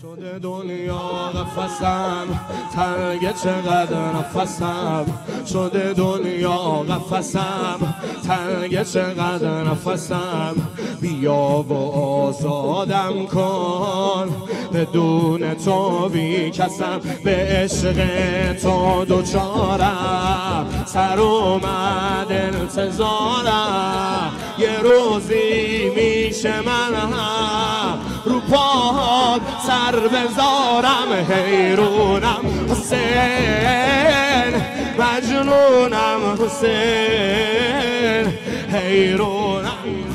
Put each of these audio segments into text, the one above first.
شده دنیا قفسم، تنگ چقدر نفسم. شده دنیا قفسم، تنگ چقدر نفسم. بیا و آزادم کن، بدون تو بی کسم. به عشق تو دوچارم، سر اومد انتظارم. یه روزی میشه من هم رو پاهات سر بذارم. حیرونم حسین، مجنونم حسین. حیرونم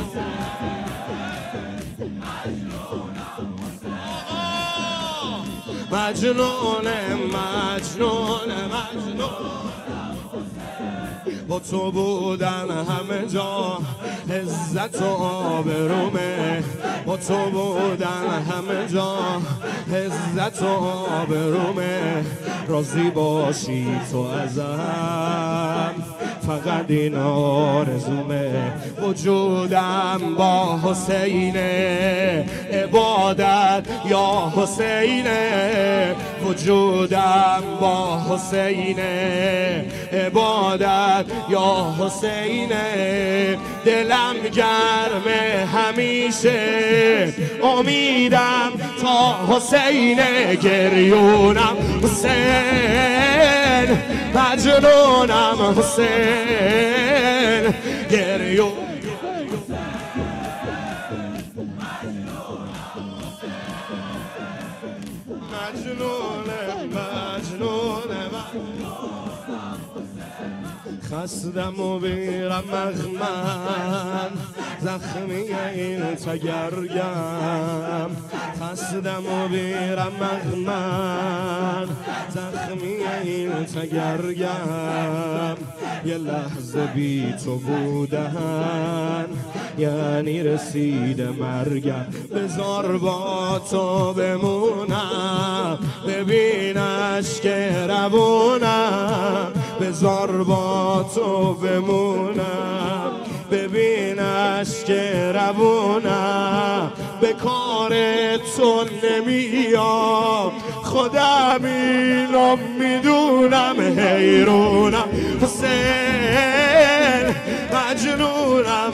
مجنونم مجنون. با تو بودن همه جا عزت و آبرومه. با تو بودن همه جا عزت و آبرومه. راضی باشی تو ازم، فقط این آرزومه. وجودم با حسینه، عبادت یا حسینه. وجودم با حسینه، عبادت یا حسینه. دلم گرمه همیشه، امیدم تا حسینه. گریونم حسین، مجنونم حسین. گریون خستم و بیرم مغمن، زخمی این تگرگم. خستم و بیرم مغمن، زخمی این تگرگم. یه لحظه بی تو بودن یعنی رسیده مرگم. بذار با تو بمونم، ببینش که روونم. بذار با تو بمونم، ببینش که روونم. به کار تو نمیام، خودم اینو میدونم. حیرونم حسین، مجنونم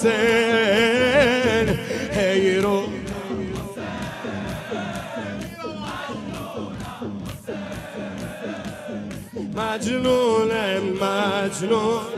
حسین. حیرون مجنونم مجنون.